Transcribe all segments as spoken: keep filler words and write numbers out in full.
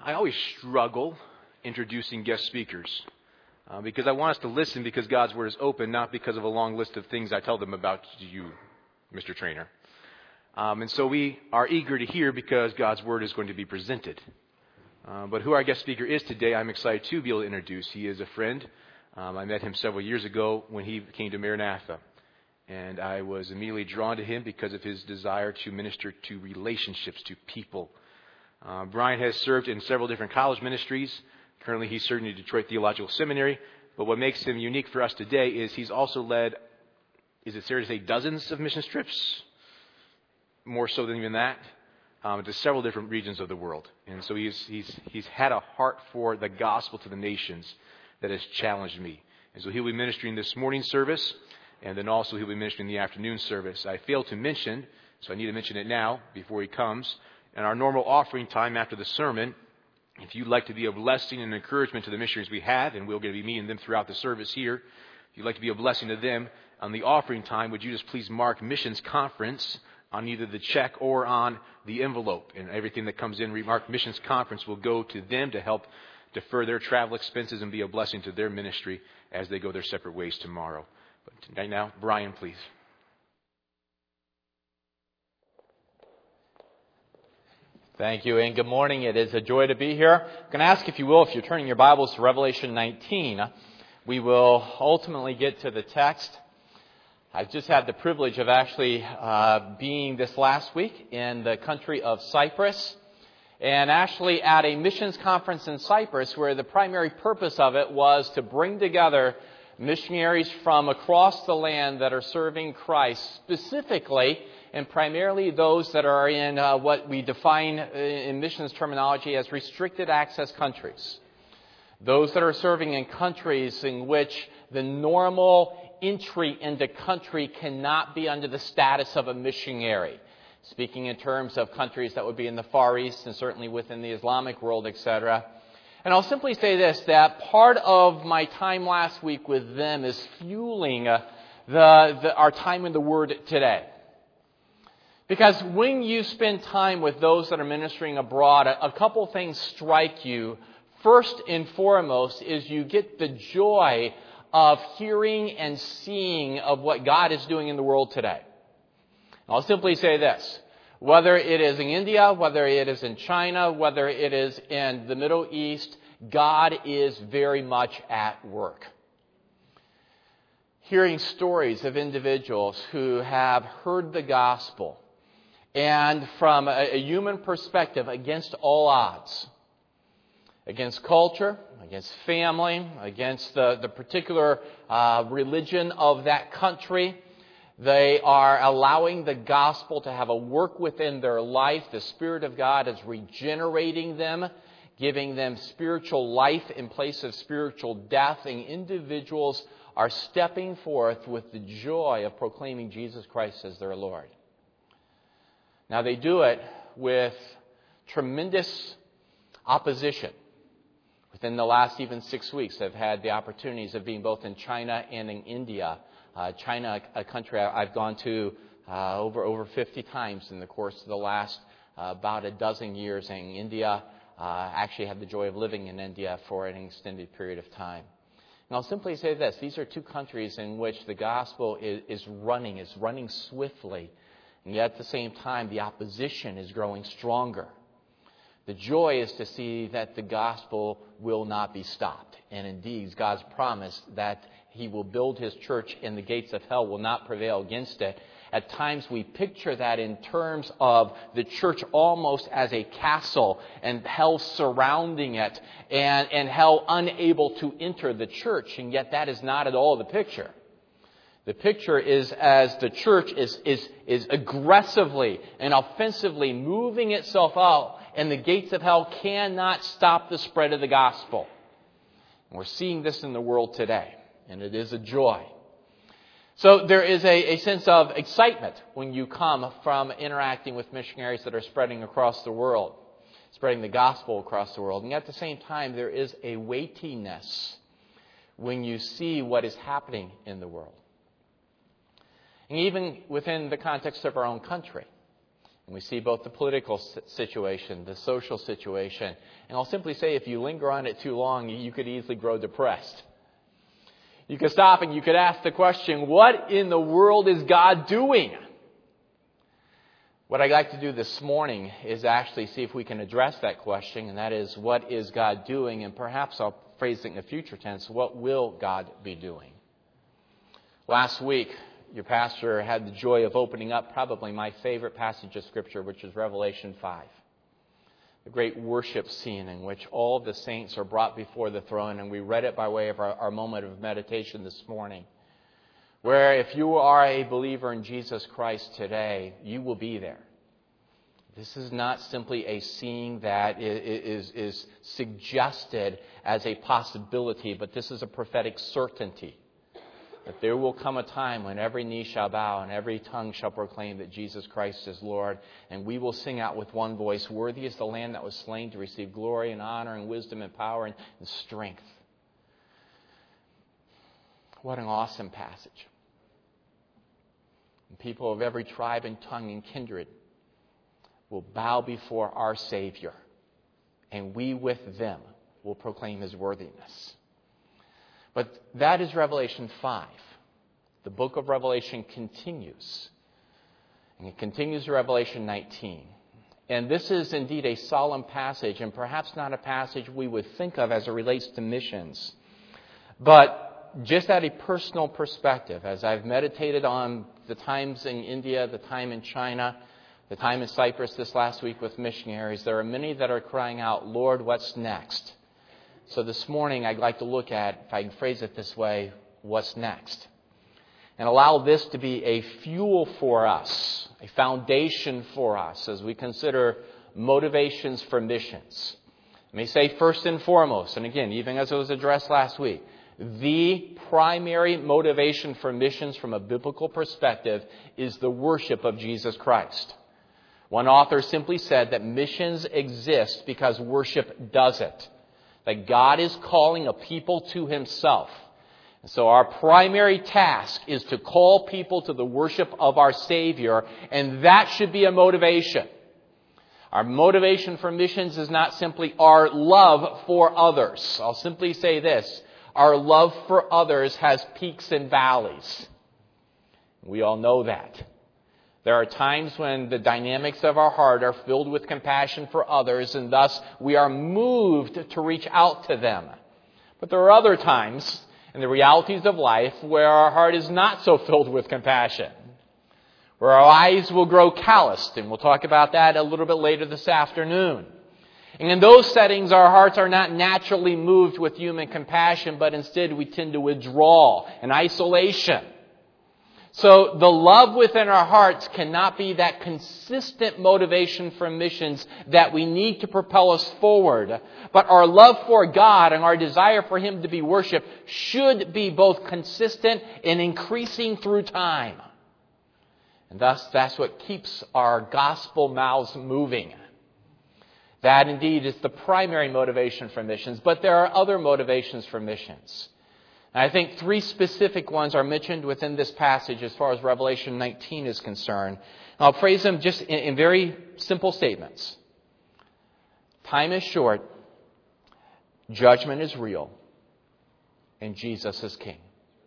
I always struggle introducing guest speakers uh, because I want us to listen because God's Word is open, not because of a long list of things I tell them about you, Mister Trainer. Um, and so we are eager to hear because God's Word is going to be presented. Uh, but who our guest speaker is today, I'm excited to be able to introduce. He is a friend. Um, I met him several years ago when he came to Maranatha. And I was immediately drawn to him because of his desire to minister to relationships, to people. Uh, Brian has served in several different college ministries. Currently, he's serving in Detroit Theological Seminary. But what makes him unique for us today is he's also led, is it fair to say, dozens of mission trips? More so than even that, um, to several different regions of the world. And so he's, he's, he's had a heart for the gospel to the nations that has challenged me. And so he'll be ministering this morning's service, and then also he'll be ministering the afternoon service. I failed to mention, so I need to mention it now before he comes. In our normal offering time after the sermon, if you'd like to be a blessing and encouragement to the missionaries we have, and we're going to be meeting them throughout the service here, if you'd like to be a blessing to them, on the offering time, would you just please mark Missions Conference on either the check or on the envelope. And everything that comes in, remarked Missions Conference, will go to them to help defer their travel expenses and be a blessing to their ministry as they go their separate ways tomorrow. But right now, Brian, please. Thank you, and good morning. It is a joy to be here. I'm going to ask, if you will, if you're turning your Bibles to Revelation nineteen, we will ultimately get to the text. I've just had the privilege of actually uh, being this last week in the country of Cyprus, and actually at a missions conference in Cyprus where the primary purpose of it was to bring together missionaries from across the land that are serving Christ, specifically and primarily those that are in uh, what we define in missions terminology as restricted access countries. Those that are serving in countries in which the normal entry into country cannot be under the status of a missionary. Speaking in terms of countries that would be in the Far East and certainly within the Islamic world, et cetera. And I'll simply say this, that part of my time last week with them is fueling uh, the, the, our time in the Word today. Because when you spend time with those that are ministering abroad, a, a couple things strike you. First and foremost is you get the joy of hearing and seeing of what God is doing in the world today. I'll simply say this. Whether it is in India, whether it is in China, whether it is in the Middle East, God is very much at work. Hearing stories of individuals who have heard the gospel and from a, a human perspective against all odds, against culture, against family, against the, the particular uh, religion of that country. They are allowing the gospel to have a work within their life. The Spirit of God is regenerating them, giving them spiritual life in place of spiritual death. And individuals are stepping forth with the joy of proclaiming Jesus Christ as their Lord. Now they do it with tremendous opposition. Within the last even six weeks, I've had the opportunities of being both in China and in India. Uh, China, a country I've gone to uh, over over fifty times in the course of the last uh, about a dozen years. And India, uh, actually had the joy of living in India for an extended period of time. And I'll simply say this. These are two countries in which the gospel is, is running, is running swiftly. And yet at the same time, the opposition is growing stronger. The joy is to see that the gospel will not be stopped. And indeed, God's promise that He will build His church and the gates of hell will not prevail against it. At times we picture that in terms of the church almost as a castle and hell surrounding it and, and hell unable to enter the church. And yet that is not at all the picture. The picture is as the church is, is, is aggressively and offensively moving itself out, and the gates of hell cannot stop the spread of the gospel. And we're seeing this in the world today, and it is a joy. So there is a, a sense of excitement when you come from interacting with missionaries that are spreading across the world, spreading the gospel across the world. And at the same time, there is a weightiness when you see what is happening in the world. And even within the context of our own country, We see both the political situation, the social situation. And I'll simply say, if you linger on it too long, you could easily grow depressed. You could stop and you could ask the question, what in the world is God doing? What I'd like to do this morning is actually see if we can address that question, and that is, what is God doing? And perhaps I'll phrase it in the future tense, what will God be doing? Last week, your pastor had the joy of opening up probably my favorite passage of Scripture, which is Revelation five. The great worship scene in which all of the saints are brought before the throne, and we read it by way of our, our moment of meditation this morning, where if you are a believer in Jesus Christ today, you will be there. This is not simply a seeing that is, is, is suggested as a possibility, but this is a prophetic certainty. That there will come a time when every knee shall bow and every tongue shall proclaim that Jesus Christ is Lord. And we will sing out with one voice, worthy is the Lamb that was slain to receive glory and honor and wisdom and power and, and strength. What an awesome passage. And people of every tribe and tongue and kindred will bow before our Savior. And we with them will proclaim His worthiness. But that is Revelation five. The book of Revelation continues. And it continues to Revelation nineteen. And this is indeed a solemn passage, and perhaps not a passage we would think of as it relates to missions. But just at a personal perspective, as I've meditated on the times in India, the time in China, the time in Cyprus this last week with missionaries, there are many that are crying out, Lord, what's next? So this morning I'd like to look at, if I can phrase it this way, what's next? And allow this to be a fuel for us, a foundation for us as we consider motivations for missions. Let me say first and foremost, and again, even as it was addressed last week, the primary motivation for missions from a biblical perspective is the worship of Jesus Christ. One author simply said that missions exist because worship doesn't. That God is calling a people to Himself. And so our primary task is to call people to the worship of our Savior, and that should be a motivation. Our motivation for missions is not simply our love for others. I'll simply say this. Our love for others has peaks and valleys. We all know that. There are times when the dynamics of our heart are filled with compassion for others, and thus we are moved to reach out to them. But there are other times in the realities of life where our heart is not so filled with compassion, where our eyes will grow calloused, and we'll talk about that a little bit later this afternoon. And in those settings, our hearts are not naturally moved with human compassion, but instead we tend to withdraw in isolation. So the love within our hearts cannot be that consistent motivation for missions that we need to propel us forward. But our love for God and our desire for Him to be worshipped should be both consistent and increasing through time. And thus, that's what keeps our gospel mouths moving. That indeed is the primary motivation for missions. But there are other motivations for missions. I think three specific ones are mentioned within this passage as far as Revelation nineteen is concerned. And I'll phrase them just in, in very simple statements. Time is short, judgment is real, and Jesus is King.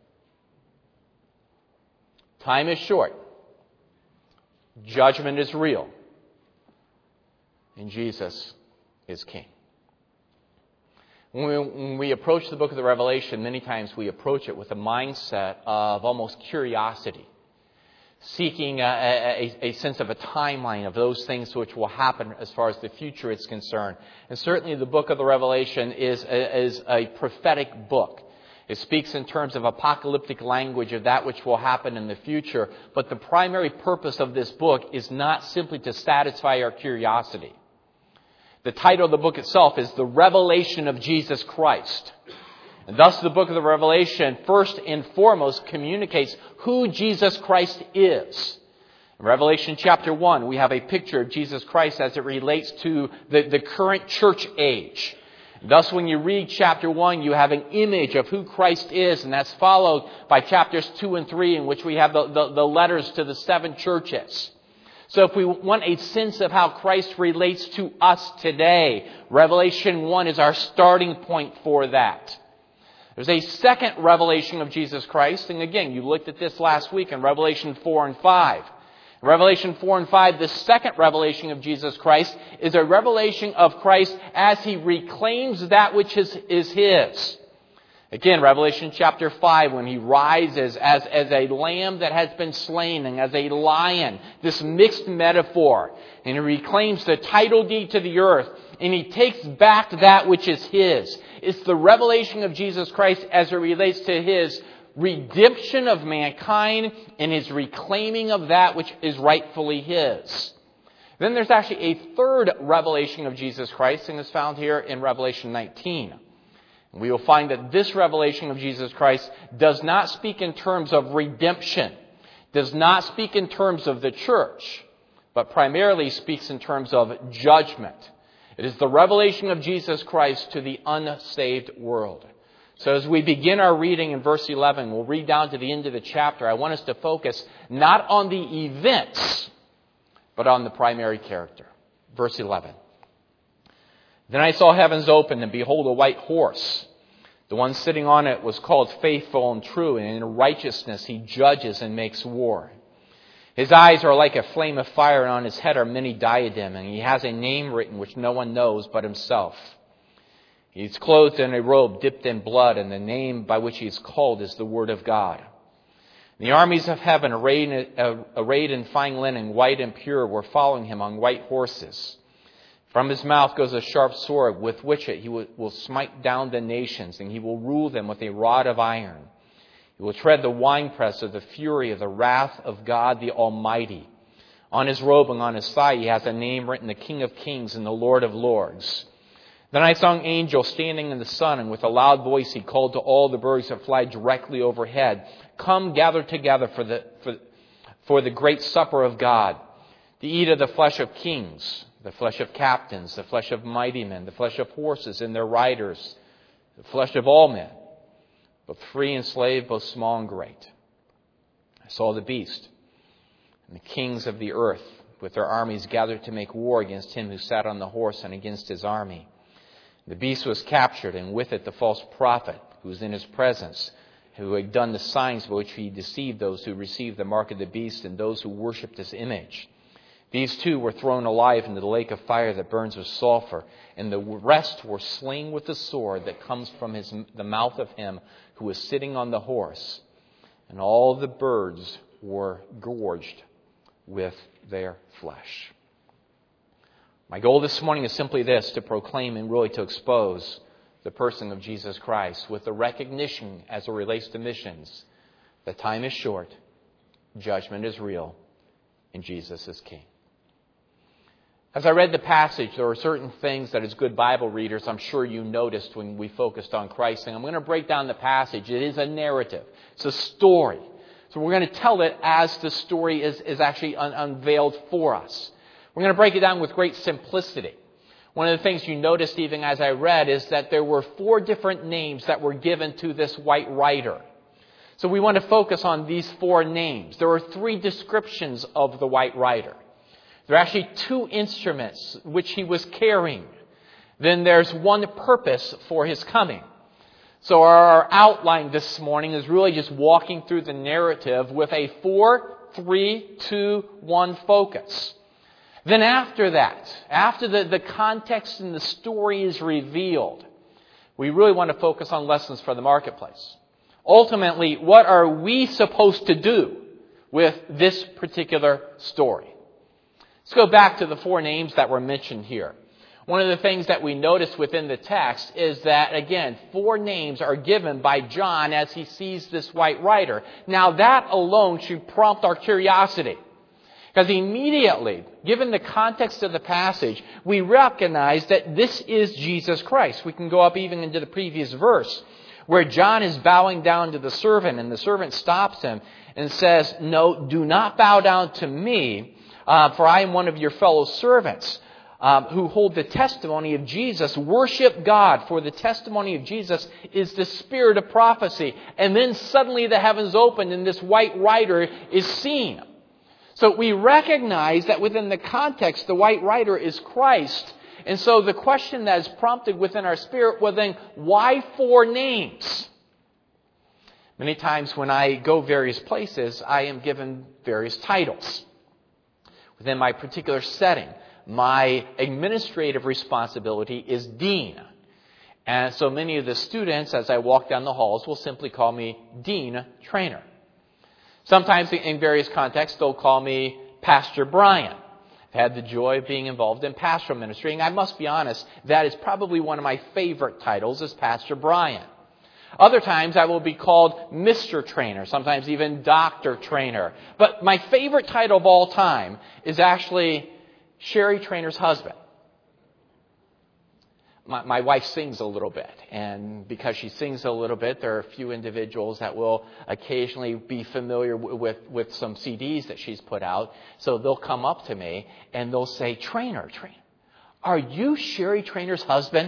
Time is short, judgment is real, and Jesus is King. When we, when we approach the book of the Revelation, many times we approach it with a mindset of almost curiosity, seeking a, a, a sense of a timeline of those things which will happen as far as the future is concerned. And certainly the book of the Revelation is a, is a prophetic book. It speaks in terms of apocalyptic language of that which will happen in the future. But the primary purpose of this book is not simply to satisfy our curiosity. The title of the book itself is The Revelation of Jesus Christ. And thus the book of the Revelation first and foremost communicates who Jesus Christ is. In Revelation chapter one, we have a picture of Jesus Christ as it relates to the, the current church age. Thus, when you read chapter one, you have an image of who Christ is, and that's followed by chapters two and three, in which we have the, the, the letters to the seven churches. So if we want a sense of how Christ relates to us today, Revelation one is our starting point for that. There's a second revelation of Jesus Christ, and again, you looked at this last week in Revelation four and five. In Revelation four and five, the second revelation of Jesus Christ is a revelation of Christ as He reclaims that which is, is His. Again, Revelation chapter five, when He rises as, as a lamb that has been slain and as a lion, this mixed metaphor. And He reclaims the title deed to the earth, and He takes back that which is His. It's the revelation of Jesus Christ as it relates to His redemption of mankind and His reclaiming of that which is rightfully His. Then there's actually a third revelation of Jesus Christ, and it's found here in Revelation nineteen. We will find that this revelation of Jesus Christ does not speak in terms of redemption, does not speak in terms of the church, but primarily speaks in terms of judgment. It is the revelation of Jesus Christ to the unsaved world. So as we begin our reading in verse eleven, we'll read down to the end of the chapter. I want us to focus not on the events, but on the primary character. Verse eleven. Then I saw heavens opened, and behold, a white horse. The one sitting on it was called Faithful and True, and in righteousness he judges and makes war. His eyes are like a flame of fire, and on his head are many diadems, and he has a name written which no one knows but himself. He is clothed in a robe dipped in blood, and the name by which he is called is the Word of God. The armies of heaven, arrayed in, uh, arrayed in fine linen, white and pure, were following him on white horses. From his mouth goes a sharp sword, with which he will, will smite down the nations, and he will rule them with a rod of iron. He will tread the winepress of the fury of the wrath of God the Almighty. On his robe and on his thigh he has a name written, the King of Kings and the Lord of Lords. Then I saw an angel standing in the sun, and with a loud voice he called to all the birds that fly directly overhead, "Come, gather together for the, for, for the great supper of God, to eat of the flesh of kings, the flesh of captains, the flesh of mighty men, the flesh of horses and their riders, the flesh of all men, both free and slave, both small and great." I saw the beast and the kings of the earth with their armies gathered to make war against him who sat on the horse and against his army. The beast was captured, and with it the false prophet who was in his presence, who had done the signs by which he deceived those who received the mark of the beast and those who worshipped his image. These two were thrown alive into the lake of fire that burns with sulfur, and the rest were slain with the sword that comes from his, the mouth of him who was sitting on the horse. And all the birds were gorged with their flesh. My goal this morning is simply this, to proclaim and really to expose the person of Jesus Christ with the recognition as it relates to missions that time is short, judgment is real, and Jesus is King. As I read the passage, there are certain things that as good Bible readers I'm sure you noticed when we focused on Christ. And I'm going to break down the passage. It is a narrative. It's a story. So we're going to tell it as the story is, is actually un- unveiled for us. We're going to break it down with great simplicity. One of the things you noticed even as I read is that there were four different names that were given to this white rider. So we want to focus on these four names. There are three descriptions of the white rider. There are actually two instruments which he was carrying. Then there's one purpose for his coming. So our outline this morning is really just walking through the narrative with a four, three, two, one focus. Then after that, after the, the context and the story is revealed, we really want to focus on lessons for the marketplace. Ultimately, what are we supposed to do with this particular story? Let's go back to the four names that were mentioned here. One of the things that we notice within the text is that, again, four names are given by John as he sees this white rider. Now, that alone should prompt our curiosity. Because immediately, given the context of the passage, we recognize that this is Jesus Christ. We can go up even into the previous verse, where John is bowing down to the servant, and the servant stops him and says, "No, do not bow down to me, uh, for I am one of your fellow servants um, who hold the testimony of Jesus. Worship God, for the testimony of Jesus is the spirit of prophecy." And then suddenly the heavens opened, and this white rider is seen. So we recognize that within the context, the white rider is Christ. And so the question that is prompted within our spirit, well then, why four names? Many times when I go various places, I am given various titles. Within my particular setting, my administrative responsibility is dean. And so many of the students, as I walk down the halls, will simply call me Dean Trainer. Sometimes in various contexts, they'll call me Pastor Brian. I've had the joy of being involved in pastoral ministry, and I must be honest, that is probably one of my favorite titles, is Pastor Brian. Other times I will be called Mister Trainer, sometimes even Doctor Trainer. But my favorite title of all time is actually Sherry Trainer's husband. My, my wife sings a little bit, and because she sings a little bit, there are a few individuals that will occasionally be familiar with, with some C Ds that she's put out. So they'll come up to me and they'll say, Trainer, Trainer, are you Sherry Trainer's husband?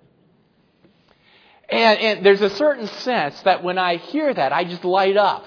And, and there's a certain sense that when I hear that, I just light up.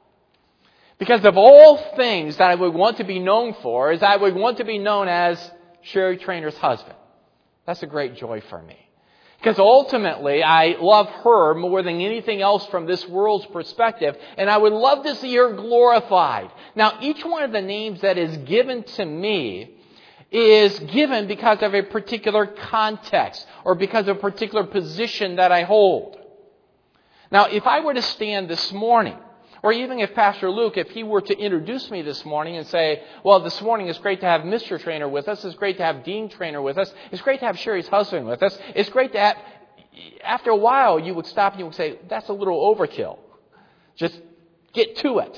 Because of all things that I would want to be known for, is I would want to be known as Sherry Trainer's husband. That's a great joy for me. Because ultimately, I love her more than anything else from this world's perspective, and I would love to see her glorified. Now, each one of the names that is given to me is given because of a particular context or because of a particular position that I hold. Now, if I were to stand this morning, or even if Pastor Luke, if he were to introduce me this morning and say, well, this morning it's great to have Mister Trainer with us. It's great to have Dean Trainer with us. It's great to have Sherry's husband with us. It's great to have... After a while, you would stop and you would say, that's a little overkill. Just get to it.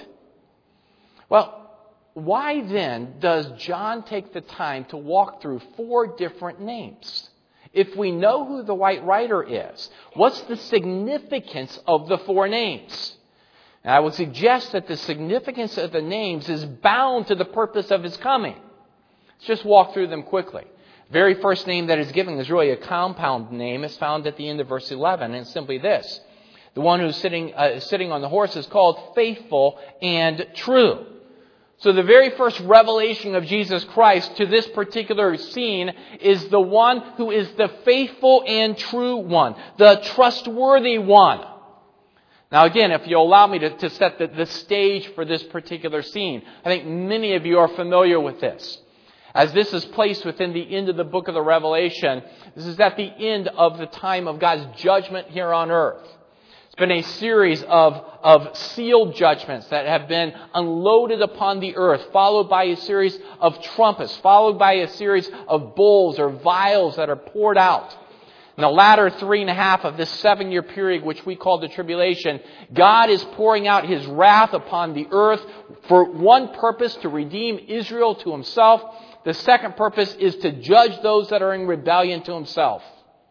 Well, why then does John take the time to walk through four different names? If we know who the white rider is, what's the significance of the four names? And I would suggest that the significance of the names is bound to the purpose of his coming. Let's just walk through them quickly. The very first name that is given is really a compound name. It's found at the end of verse eleven, and it's simply this. The one who's sitting, uh, sitting on the horse is called Faithful and True. So the very first revelation of Jesus Christ to this particular scene is the one who is the faithful and true one, the trustworthy one. Now again, if you'll allow me to, to set the, the stage for this particular scene, I think many of you are familiar with this. As this is placed within the end of the book of the Revelation, this is at the end of the time of God's judgment here on earth. It's been a series of, of sealed judgments that have been unloaded upon the earth, followed by a series of trumpets, followed by a series of bowls or vials that are poured out. In the latter three and a half of this seven-year period, which we call the tribulation, God is pouring out His wrath upon the earth for one purpose, to redeem Israel to Himself. The second purpose is to judge those that are in rebellion to Himself.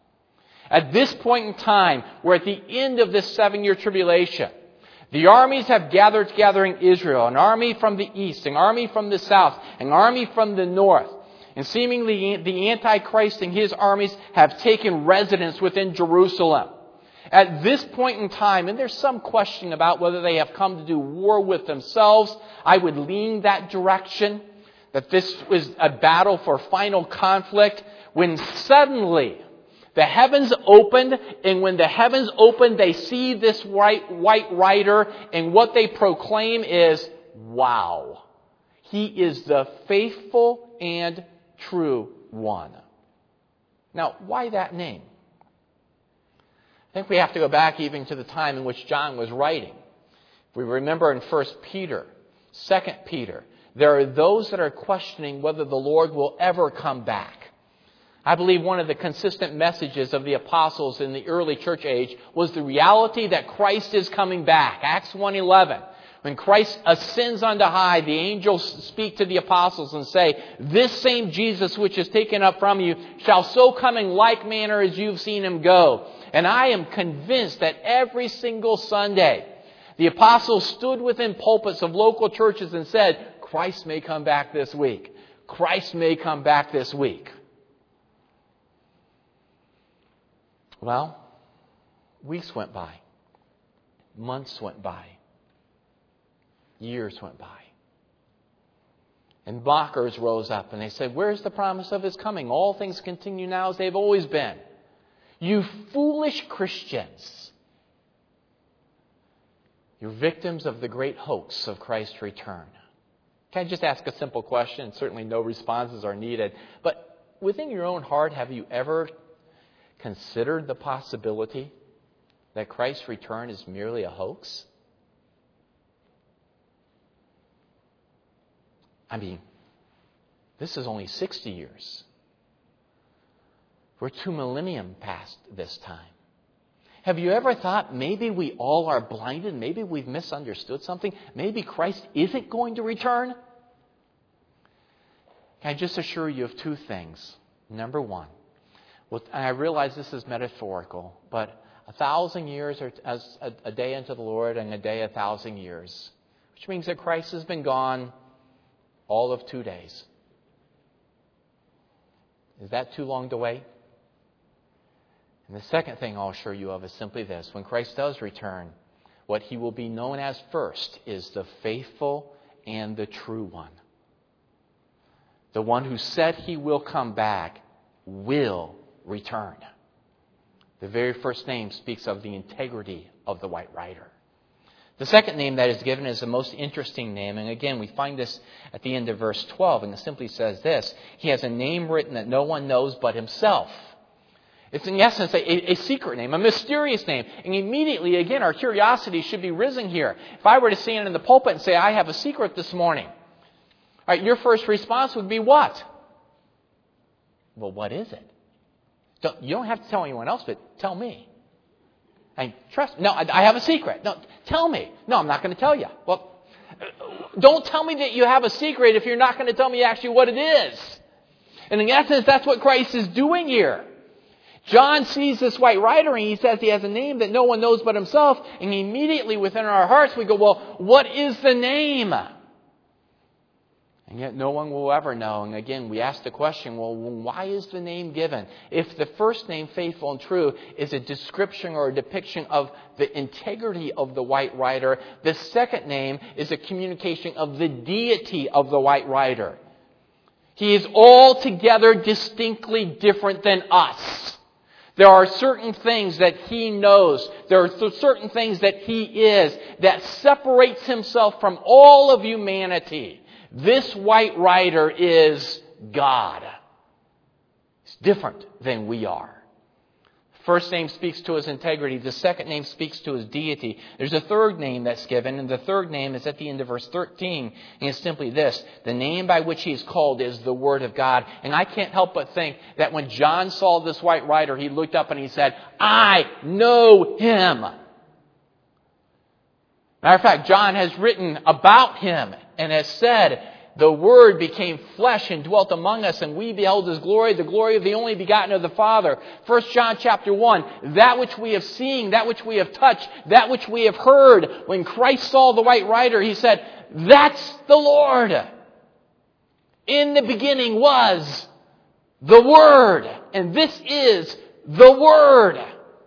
At this point in time, we're at the end of this seven-year tribulation. The armies have gathered together in Israel, an army from the east, an army from the south, an army from the north. And seemingly the Antichrist and his armies have taken residence within Jerusalem. At this point in time, and there's some question about whether they have come to do war with themselves, I would lean that direction, that this was a battle for final conflict, when suddenly the heavens opened, and when the heavens opened, they see this white, white rider, and what they proclaim is, wow, he is the faithful and true one. Now, why that name? I think we have to go back even to the time in which John was writing. If we remember in First Peter, Second Peter, there are those that are questioning whether the Lord will ever come back. I believe one of the consistent messages of the apostles in the early church age was the reality that Christ is coming back. Acts one eleven. When Christ ascends unto high, the angels speak to the apostles and say, this same Jesus which is taken up from you shall so come in like manner as you've seen Him go. And I am convinced that every single Sunday, the apostles stood within pulpits of local churches and said, Christ may come back this week. Christ may come back this week. Well, weeks went by. Months went by. Years went by. And mockers rose up and they said, where's the promise of his coming? All things continue now as they've always been. You foolish Christians. You're victims of the great hoax of Christ's return. Can I just ask a simple question? Certainly no responses are needed. But within your own heart, have you ever considered the possibility that Christ's return is merely a hoax? I mean, this is only sixty years. We're two millennium past this time. Have you ever thought maybe we all are blinded? Maybe we've misunderstood something? Maybe Christ isn't going to return? Can I just assure you of two things? Number one, well, and I realize this is metaphorical, but a thousand years are as a, a day unto the Lord, and a day a thousand years, which means that Christ has been gone all of two days. Is that too long to wait? And the second thing I'll assure you of is simply this. When Christ does return, what he will be known as first is the faithful and the true one. The one who said he will come back will return. The very first name speaks of the integrity of the white rider. The second name that is given is the most interesting name. And again, we find this at the end of verse twelve. And it simply says this. He has a name written that no one knows but himself. It's in essence a, a secret name, a mysterious name. And immediately, again, our curiosity should be risen here. If I were to stand in the pulpit and say, I have a secret this morning, all right, your first response would be what? Well, what is it? Don't, you don't have to tell anyone else, but tell me. I trust. No, I, I have a secret. No, tell me. No, I'm not going to tell you. Well, don't tell me that you have a secret if you're not going to tell me actually what it is. And in essence, that's what Christ is doing here. John sees this white rider and he says he has a name that no one knows but himself. And immediately within our hearts we go, well, what is the name? And yet no one will ever know. And again, we ask the question, well, why is the name given? If the first name, faithful and true, is a description or a depiction of the integrity of the white rider, the second name is a communication of the deity of the white rider. He is altogether distinctly different than us. There are certain things that he knows. There are certain things that he is that separates himself from all of humanity. This white rider is God. He's different than we are. The first name speaks to his integrity. The second name speaks to his deity. There's a third name that's given, and the third name is at the end of verse thirteen. And it's simply this. The name by which he is called is the Word of God. And I can't help but think that when John saw this white rider, he looked up and he said, I know him. Matter of fact, John has written about him and has said, the Word became flesh and dwelt among us, and we beheld His glory, the glory of the only begotten of the Father. First John chapter one, that which we have seen, that which we have touched, that which we have heard. When Christ saw the white rider, He said, that's the Lord. In the beginning was the Word, and this is the Word.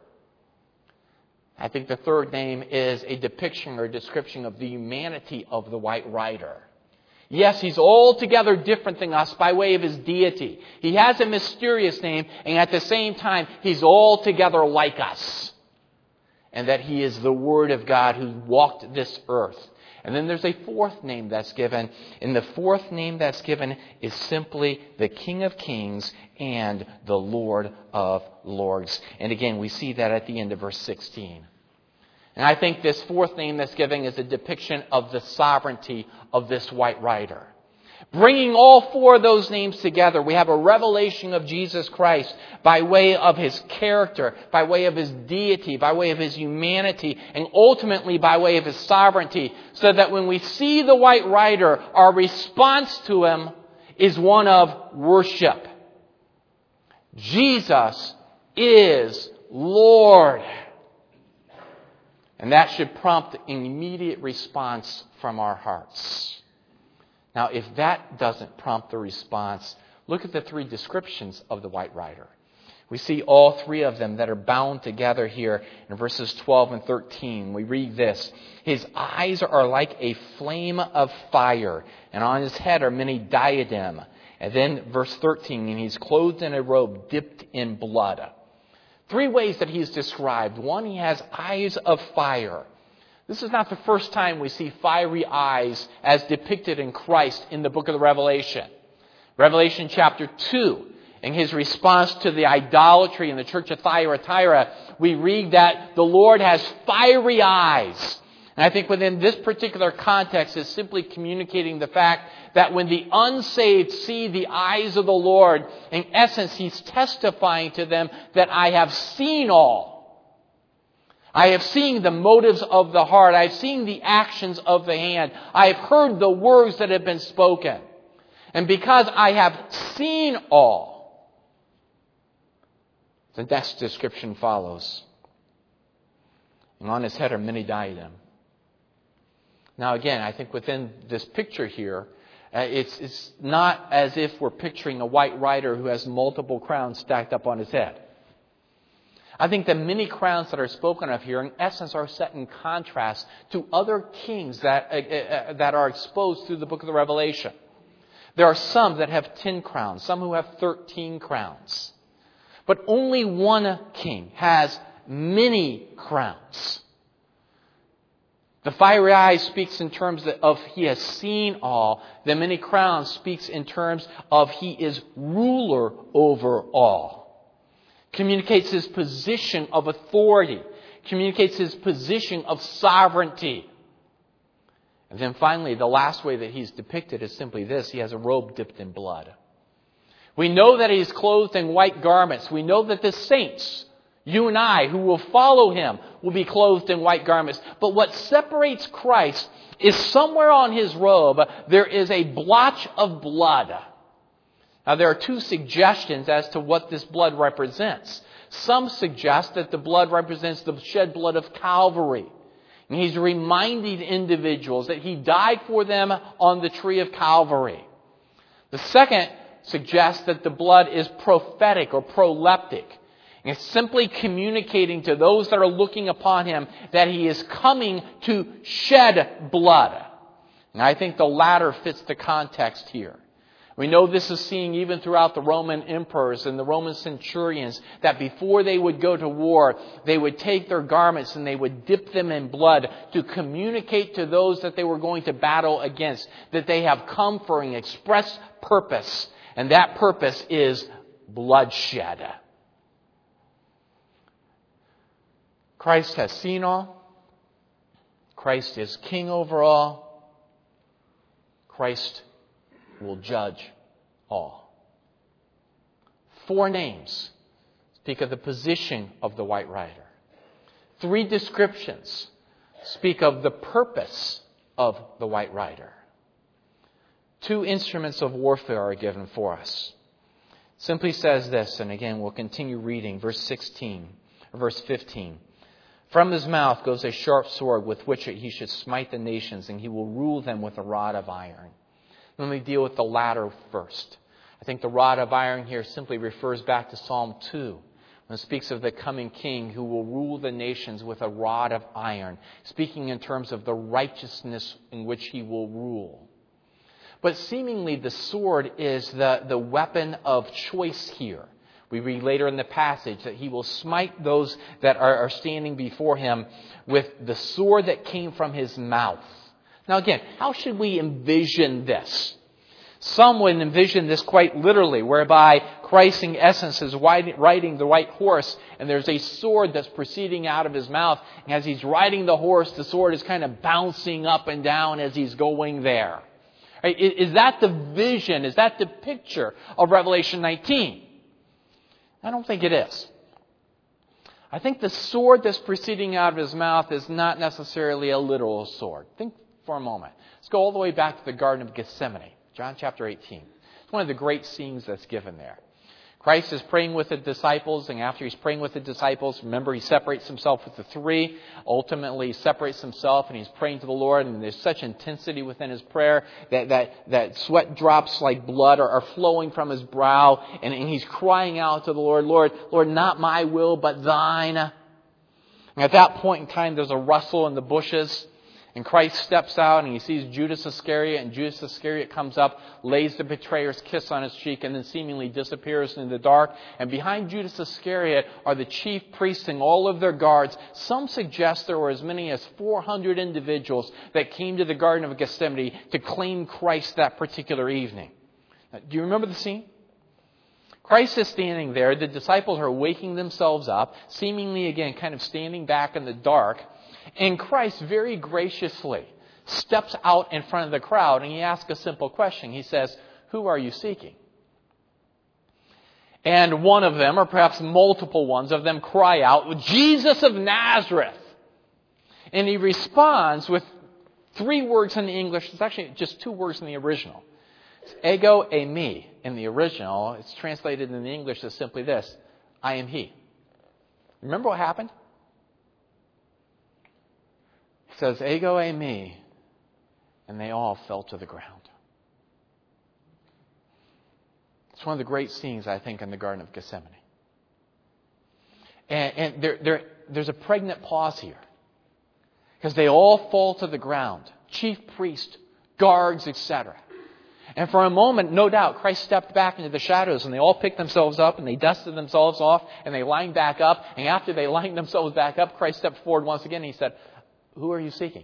I think the third name is a depiction or a description of the humanity of the white rider. Yes, he's altogether different than us by way of his deity. He has a mysterious name, and at the same time, he's altogether like us. And that he is the Word of God who walked this earth. And then there's a fourth name that's given. And the fourth name that's given is simply the King of Kings and the Lord of Lords. And again, we see that at the end of verse sixteen. And I think this fourth name that's given is a depiction of the sovereignty of this white rider. Bringing all four of those names together, we have a revelation of Jesus Christ by way of His character, by way of His deity, by way of His humanity, and ultimately by way of His sovereignty. So that when we see the white rider, our response to Him is one of worship. Jesus is Lord. And that should prompt an immediate response from our hearts. Now, if that doesn't prompt the response, look at the three descriptions of the white rider. We see all three of them that are bound together here in verses twelve and thirteen. We read this. His eyes are like a flame of fire, and on his head are many diadems. And then verse thirteen, and he's clothed in a robe dipped in blood. Three ways that he's described. One, he has eyes of fire. This is not the first time we see fiery eyes as depicted in Christ in the book of the Revelation. Revelation chapter two. In his response to the idolatry in the church of Thyatira, we read that the Lord has fiery eyes. And I think within this particular context is simply communicating the fact that when the unsaved see the eyes of the Lord, in essence, he's testifying to them that I have seen all. I have seen the motives of the heart. I have seen the actions of the hand. I have heard the words that have been spoken. And because I have seen all, the next description follows. And on his head are many diadems. Now again, I think within this picture here, uh, it's, it's not as if we're picturing a white rider who has multiple crowns stacked up on his head. I think the many crowns that are spoken of here, in essence, are set in contrast to other kings that, uh, uh, that are exposed through the book of the Revelation. There are some that have ten crowns, some who have thirteen crowns. But only one king has many crowns. The fiery eye speaks in terms of he has seen all. The many crowns speaks in terms of he is ruler over all. Communicates his position of authority. Communicates his position of sovereignty. And then finally, the last way that he's depicted is simply this. He has a robe dipped in blood. We know that he's clothed in white garments. We know that the saints, you and I, who will follow him, will be clothed in white garments. But what separates Christ is somewhere on his robe, there is a blotch of blood. Now, there are two suggestions as to what this blood represents. Some suggest that the blood represents the shed blood of Calvary. And he's reminding individuals that he died for them on the tree of Calvary. The second suggests that the blood is prophetic or proleptic. And it's simply communicating to those that are looking upon him that he is coming to shed blood. And I think the latter fits the context here. We know this is seen even throughout the Roman emperors and the Roman centurions, that before they would go to war, they would take their garments and they would dip them in blood to communicate to those that they were going to battle against that they have come for an express purpose. And that purpose is bloodshed. Christ has seen all. Christ is king over all. Christ will judge all. Four names speak of the position of the white rider. Three descriptions speak of the purpose of the white rider. Two instruments of warfare are given for us. It simply says this, and again we'll continue reading, verse sixteen, verse fifteen. From his mouth goes a sharp sword with which he should smite the nations, and he will rule them with a rod of iron. Let me deal with the latter first. I think the rod of iron here simply refers back to Psalm two, when it speaks of the coming king who will rule the nations with a rod of iron, speaking in terms of the righteousness in which he will rule. But seemingly the sword is the, the weapon of choice here. We read later in the passage that he will smite those that are, are standing before him with the sword that came from his mouth. Now again, how should we envision this? Some would envision this quite literally, whereby Christ in essence is riding the white horse and there's a sword that's proceeding out of his mouth. And as he's riding the horse, the sword is kind of bouncing up and down as he's going there. Right? Is that the vision? Is that the picture of Revelation nineteen? I don't think it is. I think the sword that's proceeding out of his mouth is not necessarily a literal sword. Think for a moment. Let's go all the way back to the Garden of Gethsemane, John chapter eighteen. It's one of the great scenes that's given there. Christ is praying with the disciples, and after he's praying with the disciples, remember he separates himself with the three. Ultimately, he separates himself and he's praying to the Lord, and there's such intensity within his prayer that, that, that sweat drops like blood are, are flowing from his brow, and, and he's crying out to the Lord, Lord, Lord, not my will, but thine. And at that point in time, there's a rustle in the bushes. And Christ steps out and he sees Judas Iscariot, and Judas Iscariot comes up, lays the betrayer's kiss on his cheek, and then seemingly disappears in the dark. And behind Judas Iscariot are the chief priests and all of their guards. Some suggest there were as many as four hundred individuals that came to the Garden of Gethsemane to claim Christ that particular evening. Now, do you remember the scene? Christ is standing there. The disciples are waking themselves up, seemingly again kind of standing back in the dark. And Christ very graciously steps out in front of the crowd and he asks a simple question. He says, who are you seeking? And one of them, or perhaps multiple ones of them, cry out, Jesus of Nazareth. And he responds with three words in the English. It's actually just two words in the original. It's ego eimi in the original. It's translated in the English as simply this: I am he. Remember what happened? He says, ego eimi, and they all fell to the ground. It's one of the great scenes, I think, in the Garden of Gethsemane. And, and there, there, there's a pregnant pause here. Because they all fall to the ground. Chief priest, guards, et cetera. And for a moment, no doubt, Christ stepped back into the shadows and they all picked themselves up and they dusted themselves off and they lined back up. And after they lined themselves back up, Christ stepped forward once again and he said, who are you seeking?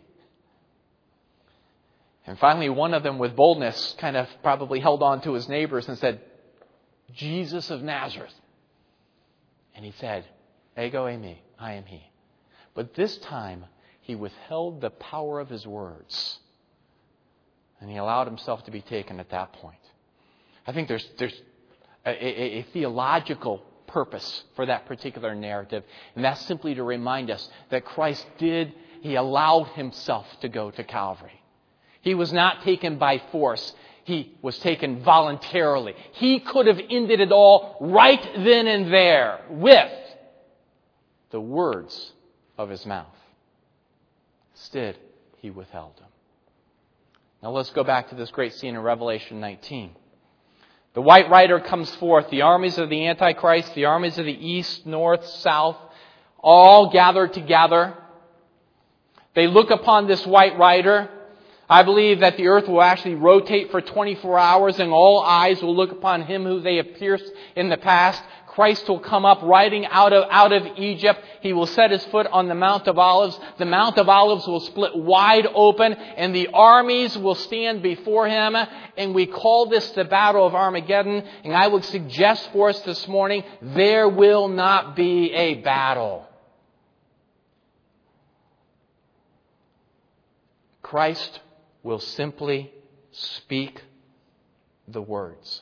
And finally, one of them with boldness kind of probably held on to his neighbors and said, Jesus of Nazareth. And he said, ego eimi, I am he. But this time, he withheld the power of his words. And he allowed himself to be taken at that point. I think there's, there's a, a, a theological purpose for that particular narrative. And that's simply to remind us that Christ did, he allowed himself to go to Calvary. He was not taken by force. He was taken voluntarily. He could have ended it all right then and there with the words of his mouth. Instead, he withheld them. Now let's go back to this great scene in Revelation nineteen. The white rider comes forth. The armies of the Antichrist, the armies of the east, north, south, all gathered together. They look upon this white rider. I believe that the earth will actually rotate for twenty-four hours and all eyes will look upon him who they have pierced in the past. Christ will come up riding out of, out of Egypt. He will set his foot on the Mount of Olives. The Mount of Olives will split wide open and the armies will stand before him. And we call this the Battle of Armageddon. And I would suggest for us this morning, there will not be a battle. Christ will simply speak the words.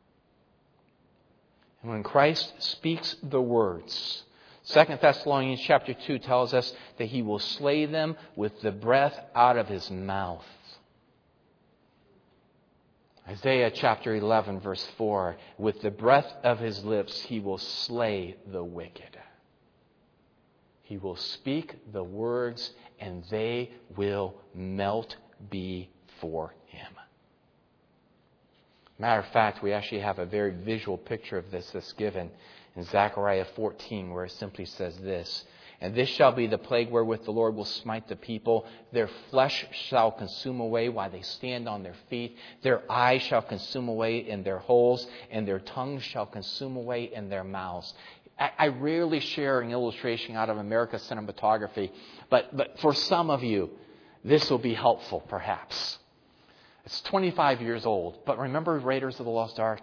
And when Christ speaks the words, Second Thessalonians chapter two tells us that he will slay them with the breath out of his mouth. Isaiah chapter eleven verse four, with the breath of his lips he will slay the wicked. He will speak the words and they will melt before him. Matter of fact, we actually have a very visual picture of this that's given in Zechariah fourteen, where it simply says this: and this shall be the plague wherewith the Lord will smite the people. Their flesh shall consume away while they stand on their feet. Their eyes shall consume away in their holes, and their tongues shall consume away in their mouths. I rarely share an illustration out of America's cinematography, but, but for some of you, this will be helpful, perhaps. It's twenty-five years old, but remember Raiders of the Lost Ark?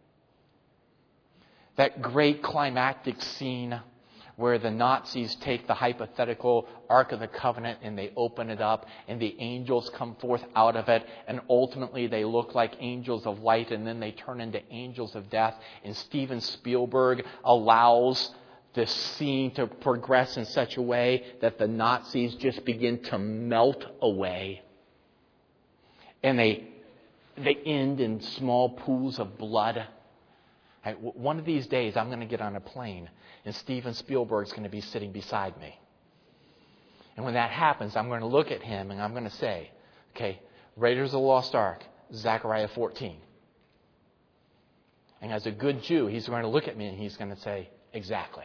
That great climactic scene where the Nazis take the hypothetical Ark of the Covenant and they open it up and the angels come forth out of it and ultimately they look like angels of light and then they turn into angels of death, and Steven Spielberg allows this scene to progress in such a way that the Nazis just begin to melt away. And they, they end in small pools of blood. I, one of these days, I'm going to get on a plane, and Steven Spielberg's going to be sitting beside me. And when that happens, I'm going to look at him, and I'm going to say, okay, Raiders of the Lost Ark, Zechariah fourteen. And as a good Jew, he's going to look at me, and he's going to say, exactly.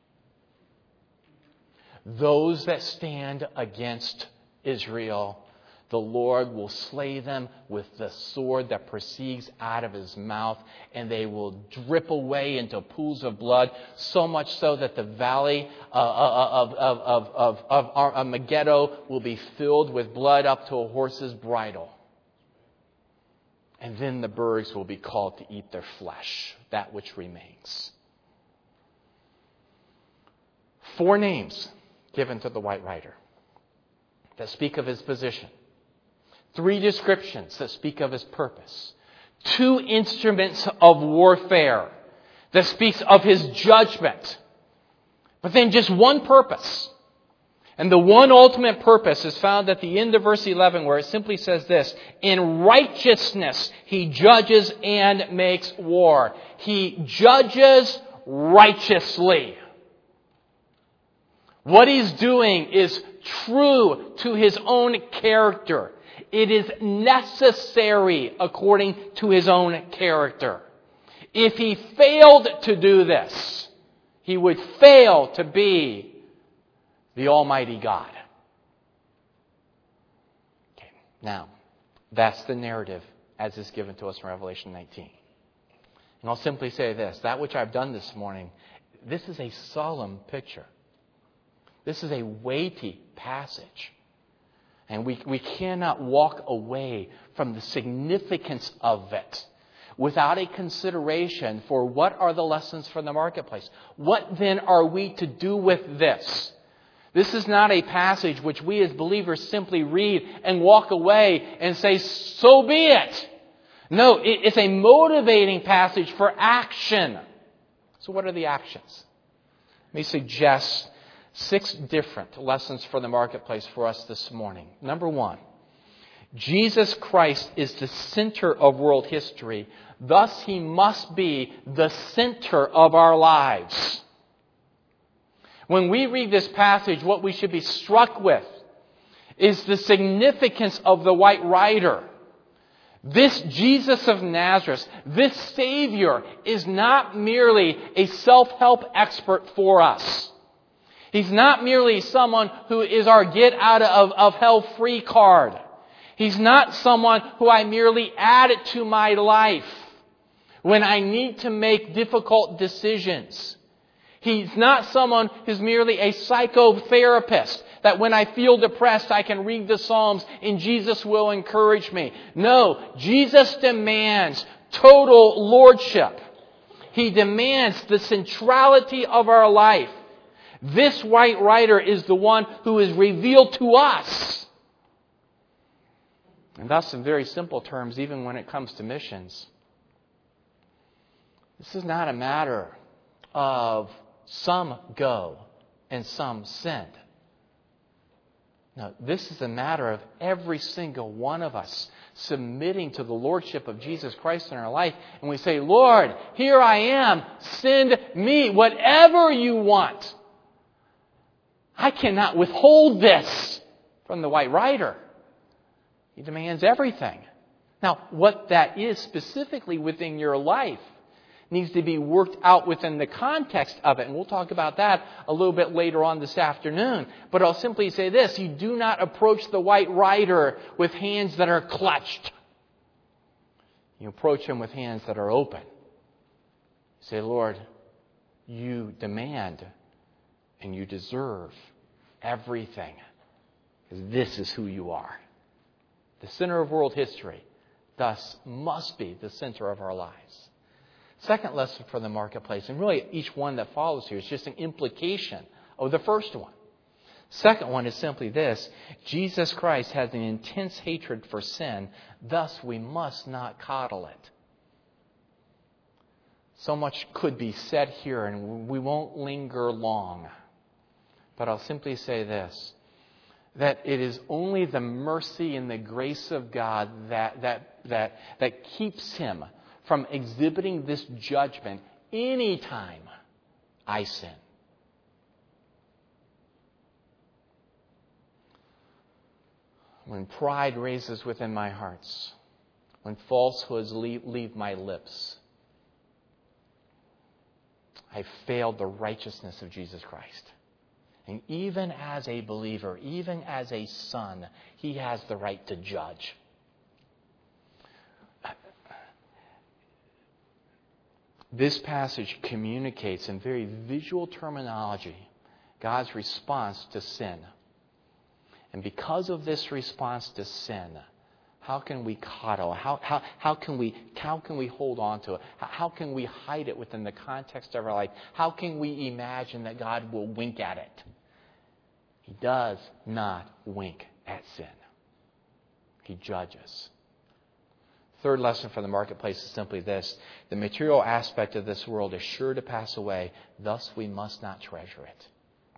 Those that stand against Israel, the Lord will slay them with the sword that proceeds out of his mouth, and they will drip away into pools of blood, so much so that the valley of, of, of, of, of, of Armageddon will be filled with blood up to a horse's bridle. And then the birds will be called to eat their flesh, that which remains. Four names given to the white rider that speak of his position. Three descriptions that speak of his purpose. Two instruments of warfare that speaks of his judgment. But then just one purpose. And the one ultimate purpose is found at the end of verse eleven, where it simply says this: in righteousness he judges and makes war. He judges righteously. What he's doing is true to his own character. It is necessary according to his own character. If he failed to do this, he would fail to be the Almighty God. Okay, now, that's the narrative as is given to us in Revelation nineteen. And I'll simply say this: that which I've done this morning, this is a solemn picture. This is a weighty passage. And we, we cannot walk away from the significance of it without a consideration for what are the lessons from the marketplace. What then are we to do with this? This is not a passage which we as believers simply read and walk away and say, so be it. No, it, it's a motivating passage for action. So what are the actions? Let me suggest six different lessons for the marketplace for us this morning. Number one, Jesus Christ is the center of world history. Thus, He must be the center of our lives. When we read this passage, what we should be struck with is the significance of the white rider. This Jesus of Nazareth, this Savior, is not merely a self-help expert for us. He's not merely someone who is our get out of, of hell free card. He's not someone who I merely add to my life when I need to make difficult decisions. He's not someone who's merely a psychotherapist that when I feel depressed I can read the Psalms and Jesus will encourage me. No, Jesus demands total lordship. He demands the centrality of our life. This white rider is the one who is revealed to us. And thus, in very simple terms, even when it comes to missions, this is not a matter of some go and some send. No, this is a matter of every single one of us submitting to the lordship of Jesus Christ in our life. And we say, Lord, here I am. Send me whatever you want. I cannot withhold this from the white rider. He demands everything. Now, what that is specifically within your life needs to be worked out within the context of it. And we'll talk about that a little bit later on this afternoon. But I'll simply say this: you do not approach the white rider with hands that are clutched. You approach him with hands that are open. You say, Lord, you demand and you deserve everything, because this is who you are. The center of world history, thus, must be the center of our lives. Second lesson for the marketplace, and really each one that follows here is just an implication of the first one. Second one is simply this: Jesus Christ has an intense hatred for sin, thus we must not coddle it. So much could be said here, and we won't linger long. But I'll simply say this: that it is only the mercy and the grace of God that that that that keeps Him from exhibiting this judgment anytime I sin. When pride raises within my hearts, when falsehoods leave, leave my lips, I failed the righteousness of Jesus Christ. And even as a believer, even as a son, He has the right to judge. This passage communicates in very visual terminology God's response to sin. And because of this response to sin, how can we coddle? How, how, how, can we, how can we hold on to it? How, how can we hide it within the context of our life? How can we imagine that God will wink at it? He does not wink at sin. He judges. Third lesson from the marketplace is simply this. The material aspect of this world is sure to pass away. Thus, we must not treasure it.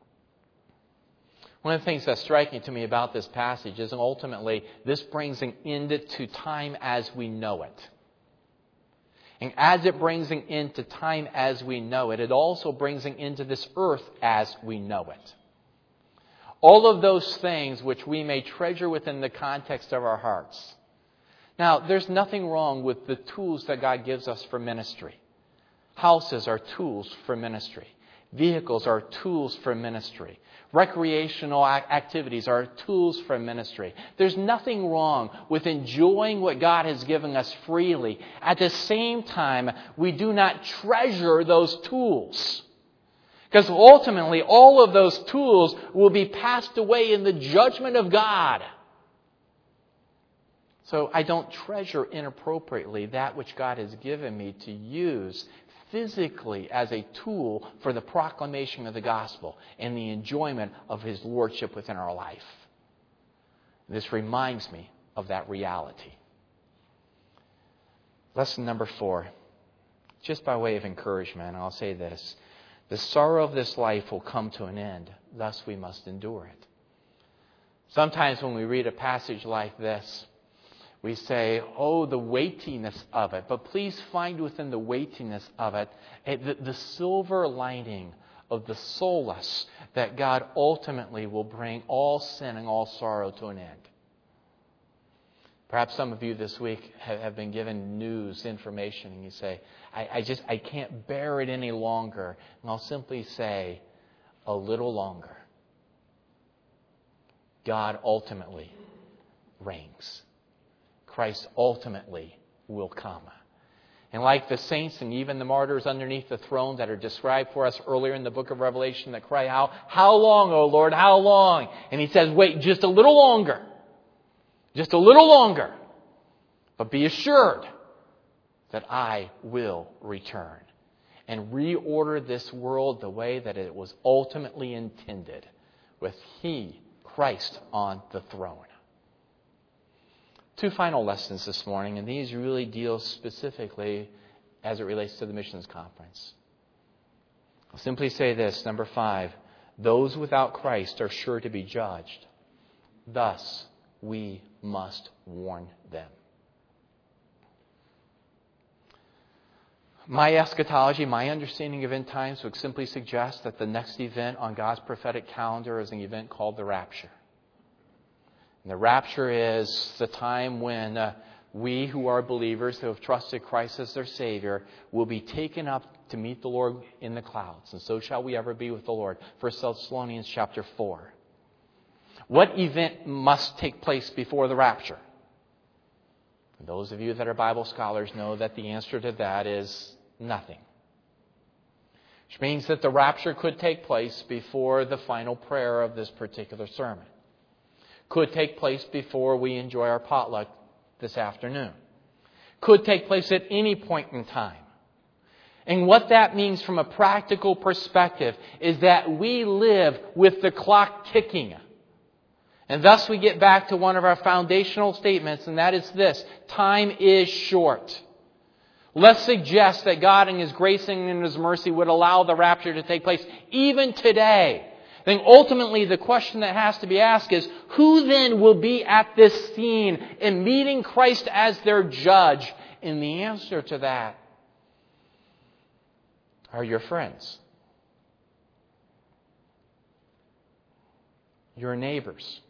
One of the things that's striking to me about this passage is ultimately this brings an end to time as we know it. And as it brings an end to time as we know it, it also brings an end to this earth as we know it. All of those things which we may treasure within the context of our hearts. Now, there's nothing wrong with the tools that God gives us for ministry. Houses are tools for ministry. Vehicles are tools for ministry. Recreational activities are tools for ministry. There's nothing wrong with enjoying what God has given us freely. At the same time, we do not treasure those tools. Because ultimately, all of those tools will be passed away in the judgment of God. So I don't treasure inappropriately that which God has given me to use physically as a tool for the proclamation of the gospel and the enjoyment of His lordship within our life. This reminds me of that reality. Lesson number four, just by way of encouragement, I'll say this. The sorrow of this life will come to an end, thus we must endure it. Sometimes when we read a passage like this, we say, oh, the weightiness of it. But please find within the weightiness of it the, the silver lining of the solace that God ultimately will bring all sin and all sorrow to an end. Perhaps some of you this week have, have been given news, information, and you say, I, I just, I can't bear it any longer. And I'll simply say, a little longer. God ultimately reigns. Christ ultimately will come. And like the saints and even the martyrs underneath the throne that are described for us earlier in the book of Revelation that cry out, how long, O Lord, how long? And He says, wait just a little longer. Just a little longer. But be assured that I will return and reorder this world the way that it was ultimately intended, with He, Christ, on the throne. Two final lessons this morning, and these really deal specifically as it relates to the missions conference. I'll simply say this, number five, those without Christ are sure to be judged. Thus, we must warn them. My eschatology, my understanding of end times would simply suggest that the next event on God's prophetic calendar is an event called the rapture. And the rapture is the time when uh, we who are believers who have trusted Christ as their Savior will be taken up to meet the Lord in the clouds. And so shall we ever be with the Lord. First Thessalonians chapter four. What event must take place before the rapture? And those of you that are Bible scholars know that the answer to that is nothing. Which means that the rapture could take place before the final prayer of this particular sermon. Could take place before we enjoy our potluck this afternoon. Could take place at any point in time. And what that means from a practical perspective is that we live with the clock ticking. And thus we get back to one of our foundational statements, and that is this: time is short. Let's suggest that God in His grace and in His mercy would allow the rapture to take place even today. Then ultimately the question that has to be asked is, who then will be at this scene in meeting Christ as their judge And the answer to that are your friends, your neighbors,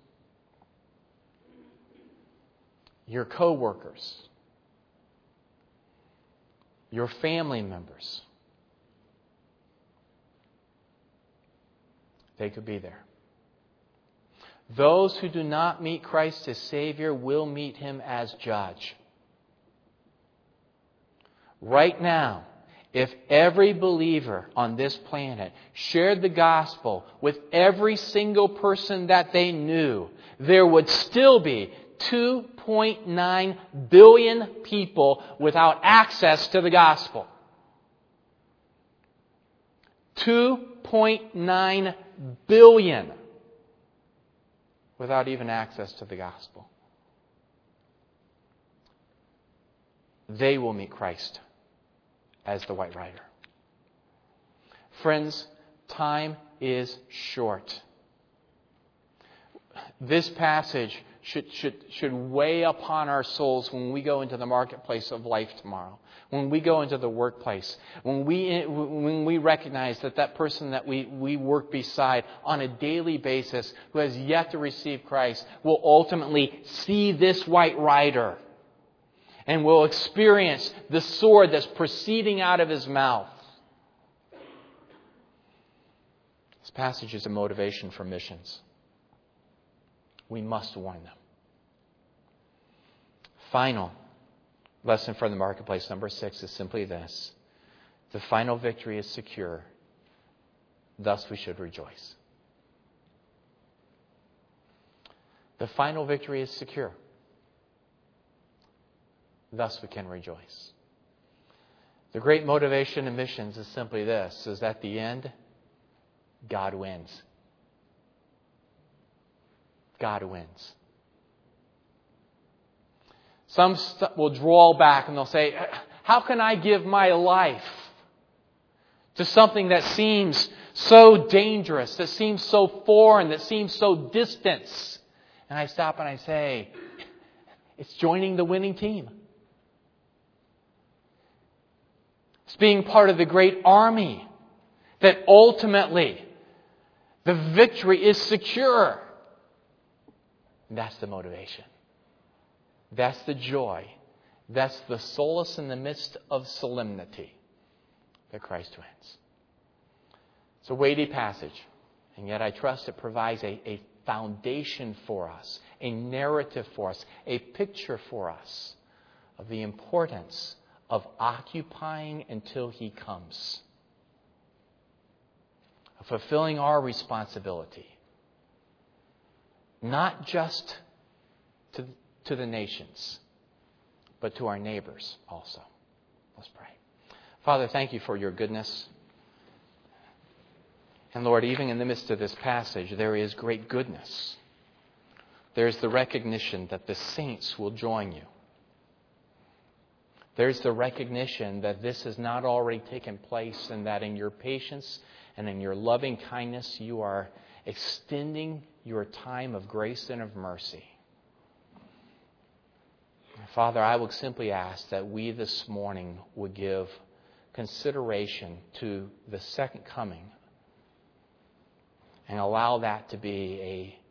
your co-workers, your family members. They could be there. Those who do not meet Christ as Savior will meet Him as judge. Right now, if every believer on this planet shared the gospel with every single person that they knew, there would still be two point nine billion people without access to the gospel. two point nine billion without even access to the gospel. They will meet Christ as the White Rider. Friends, time is short. This passage should, should, should weigh upon our souls when we go into the marketplace of life tomorrow. When we go into the workplace. When we, when we recognize that that person that we, we work beside on a daily basis who has yet to receive Christ will ultimately see this White Rider and will experience the sword that's proceeding out of his mouth. This passage is a motivation for missions. We must warn them. Final lesson from the marketplace, number six, is simply this. The final victory is secure. Thus we should rejoice. The final victory is secure. Thus we can rejoice. The great motivation in missions is simply this, is at the end, God wins. God wins. Some st- will draw back and they'll say, how can I give my life to something that seems so dangerous, that seems so foreign, that seems so distant? And I stop and I say, it's joining the winning team. It's being part of the great army that ultimately the victory is secure. That's the motivation. That's the joy. That's the solace in the midst of solemnity that Christ wins. It's a weighty passage, and yet I trust it provides a, a foundation for us, a narrative for us, a picture for us of the importance of occupying until He comes, of fulfilling our responsibility, not just to, to the nations, but to our neighbors also. Let's pray. Father, thank You for Your goodness. And Lord, even in the midst of this passage, there is great goodness. There's the recognition that the saints will join You. There's the recognition that this has not already taken place and that in Your patience and in Your loving kindness, You are extending Your time of grace and of mercy. Father, I would simply ask that we this morning would give consideration to the second coming and allow that to be a,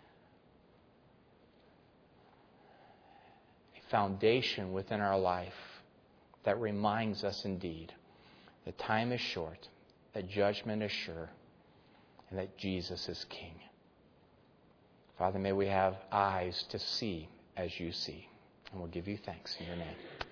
a foundation within our life that reminds us indeed that time is short, that judgment is sure, and that Jesus is King. Father, may we have eyes to see as You see. And we'll give You thanks in Your name.